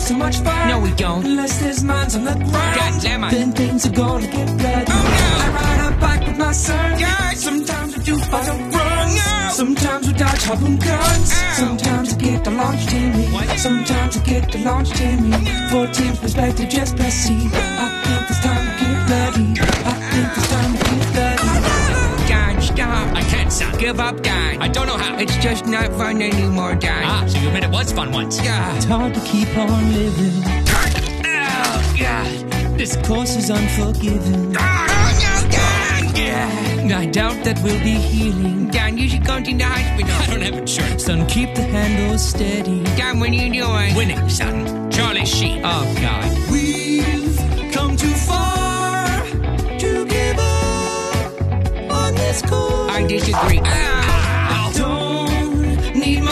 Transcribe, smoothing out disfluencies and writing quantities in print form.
so much fun. No, we don't. Unless there's mines on the ground. God damn it. Then things are gonna get bloody. Oh, no. I ride a bike with my son. God. Sometimes we do fight on runs. No. Sometimes we dodge harpoon guns. Ow. Sometimes we get the launch Timmy. What? Sometimes we get the launch Timmy. For team's perspective, just press C. I think it's time to get bloody. I think it's time to get bloody. God, stop. I can't, son. Give up, God. I don't know how. It's just not fun anymore, God. Ah, so you admit it was fun once. God. It's hard to keep on living. Oh, God. This course is unforgiving. Oh, no, God. Yeah. I doubt that we'll be healing. God, you should go to the hospital. I don't have insurance. Son, keep the handle steady. God, what are you doing? Winning, son. Charlie Sheen. Oh, God. We've come too far to give up on this course. I disagree. Ah!